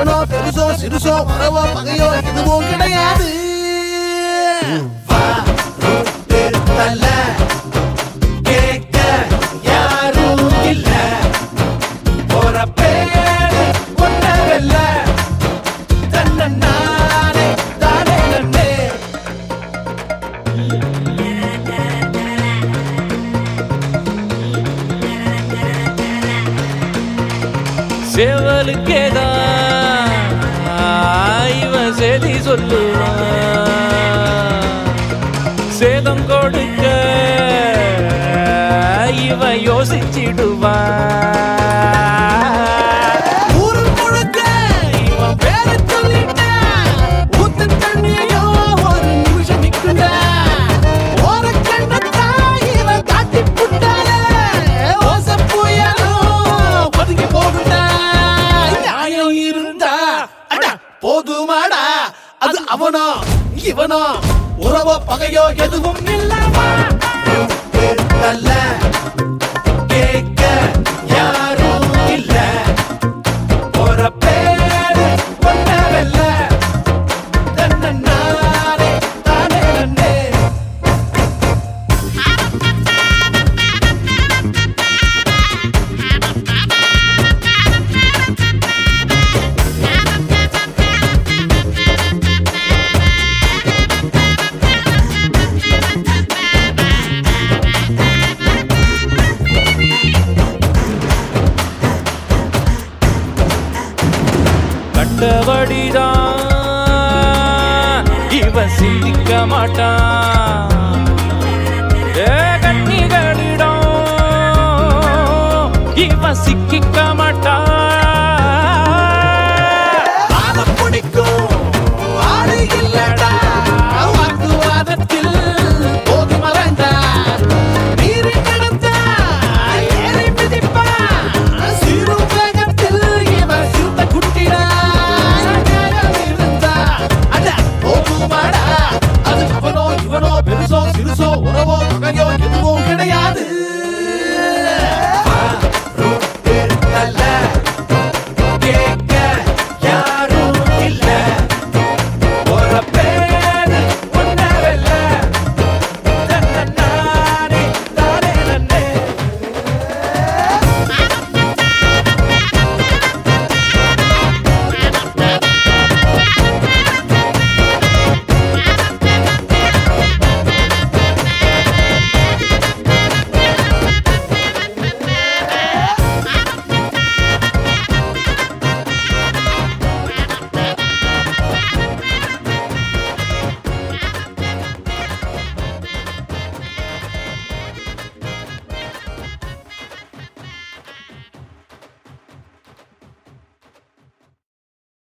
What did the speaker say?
கடனோ பெருசோ சிறுசோ வரவோ பகையோ எதுவும் கிடையாது. கேட்க யாரும் இல்ல போற பேரு ஒன்னவல்ல தன்னே தானே நன்னே. சேவலுக்கேதான் இவன் செய்தி சொல்லுவான், சேதம் கொடுக்க இவன் யோசிச்சிடுவான். ஊரு முழுக்க இவன் பேரை சொல்லிட்டா ஊத்து தண்ணியோ ஒரு நிமிஷம் நிக்குண்டா. ஓர கண்ணத்தா இவன் காட்டி புட்டாலே ஓச புயலும் ஒதுங்கி போகுண்டா. நியாயம் இருந்தா அட போதுமாடா, அது அவனோ இவனோ உறவோ பகையோ எதுவும் இல்லவா. கேட்க யாரும் இல்ல போற பேரு ஒன்னவல்ல தன்னே தானே நன்னே. கட்டவடிதான் இவன் சிந்திக்க மாட்டான், கண்ணிகளிடம் இவன் சிக்கிக்க